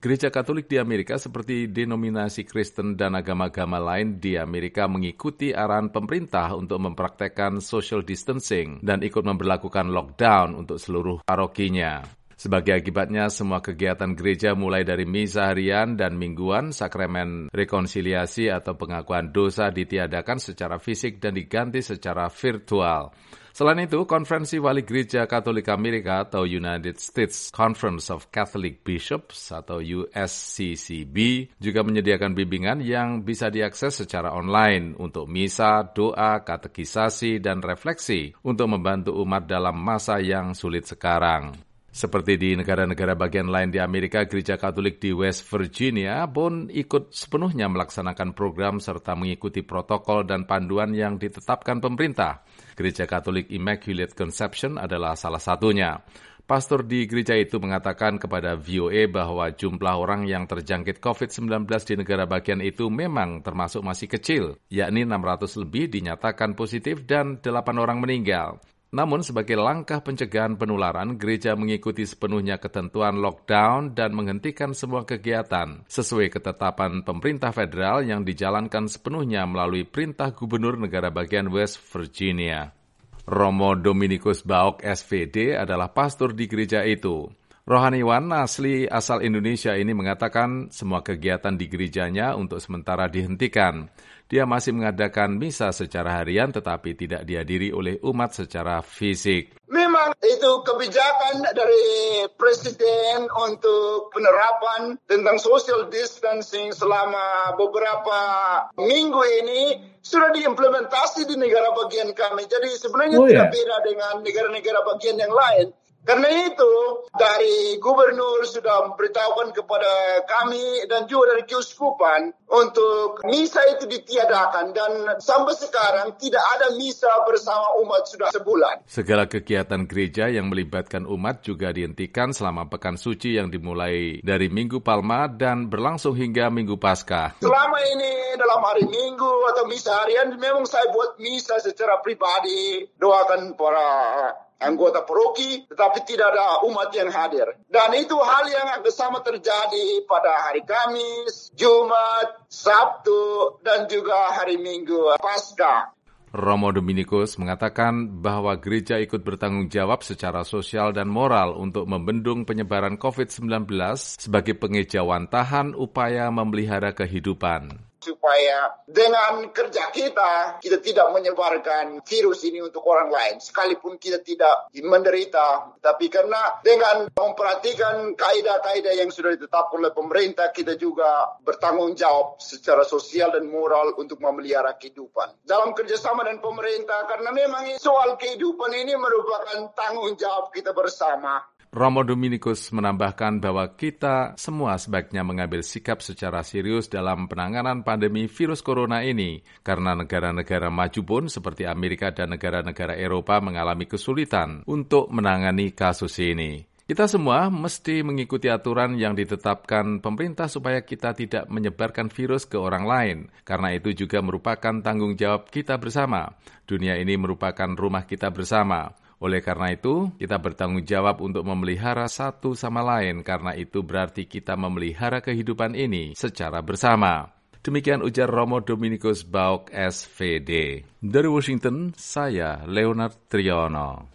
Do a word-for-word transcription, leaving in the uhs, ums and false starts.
Gereja Katolik di Amerika seperti denominasi Kristen dan agama-agama lain di Amerika mengikuti arahan pemerintah untuk mempraktekkan social distancing dan ikut memberlakukan lockdown untuk seluruh parokinya. Sebagai akibatnya, semua kegiatan gereja mulai dari misa harian dan mingguan, sakramen rekonsiliasi atau pengakuan dosa ditiadakan secara fisik dan diganti secara virtual. Selain itu, Konferensi Wali Gereja Katolik Amerika atau United States Conference of Catholic Bishops atau U S C C B juga menyediakan bimbingan yang bisa diakses secara online untuk misa, doa, katekisasi, dan refleksi untuk membantu umat dalam masa yang sulit sekarang. Seperti di negara-negara bagian lain di Amerika, Gereja Katolik di West Virginia pun ikut sepenuhnya melaksanakan program serta mengikuti protokol dan panduan yang ditetapkan pemerintah. Gereja Katolik Immaculate Conception adalah salah satunya. Pastor di gereja itu mengatakan kepada V O A bahwa jumlah orang yang terjangkit covid sembilan belas di negara bagian itu memang termasuk masih kecil, yakni enam ratus lebih dinyatakan positif dan delapan orang meninggal. Namun sebagai langkah pencegahan penularan, gereja mengikuti sepenuhnya ketentuan lockdown dan menghentikan semua kegiatan sesuai ketetapan pemerintah federal yang dijalankan sepenuhnya melalui perintah gubernur negara bagian West Virginia. Romo Dominikus Baok S V D adalah pastor di gereja itu. Rohaniwan asli asal Indonesia ini mengatakan semua kegiatan di gerejanya untuk sementara dihentikan. Dia masih mengadakan misa secara harian tetapi tidak dihadiri oleh umat secara fisik. Memang itu kebijakan dari Presiden untuk penerapan tentang social distancing selama beberapa minggu ini sudah diimplementasi di negara bagian kami. Jadi sebenarnya oh, tidak ya? beda dengan negara-negara bagian yang lain. Karena itu, dari gubernur sudah memberitahukan kepada kami dan juga dari keuskupan untuk misa itu ditiadakan dan sampai sekarang tidak ada misa bersama umat sudah sebulan. Segala kegiatan gereja yang melibatkan umat juga dihentikan selama pekan suci yang dimulai dari Minggu Palma dan berlangsung hingga Minggu Paskah. Selama ini dalam hari Minggu atau misa harian memang saya buat misa secara pribadi, doakan para anggota paroki, tetapi tidak ada umat yang hadir. Dan itu hal yang sama terjadi pada hari Kamis, Jumat, Sabtu, dan juga hari Minggu Paskah. Romo Dominikus mengatakan bahwa gereja ikut bertanggung jawab secara sosial dan moral untuk membendung penyebaran covid sembilan belas sebagai pengejawantahan upaya memelihara kehidupan. Supaya dengan kerja kita, kita tidak menyebarkan virus ini untuk orang lain. Sekalipun kita tidak menderita. Tapi karena dengan memperhatikan kaidah-kaidah yang sudah ditetapkan oleh pemerintah, kita juga bertanggung jawab secara sosial dan moral untuk memelihara kehidupan. Dalam kerjasama dengan pemerintah, karena memang soal kehidupan ini merupakan tanggung jawab kita bersama. Romo Dominikus menambahkan bahwa kita semua sebaiknya mengambil sikap secara serius dalam penanganan pandemi virus corona ini, karena negara-negara maju pun seperti Amerika dan negara-negara Eropa mengalami kesulitan untuk menangani kasus ini. Kita semua mesti mengikuti aturan yang ditetapkan pemerintah supaya kita tidak menyebarkan virus ke orang lain, karena itu juga merupakan tanggung jawab kita bersama. Dunia ini merupakan rumah kita bersama. Oleh karena itu, kita bertanggung jawab untuk memelihara satu sama lain, karena itu berarti kita memelihara kehidupan ini secara bersama. Demikian ujar Romo Dominikus Baok S V D. Dari Washington, saya Leonard Triono.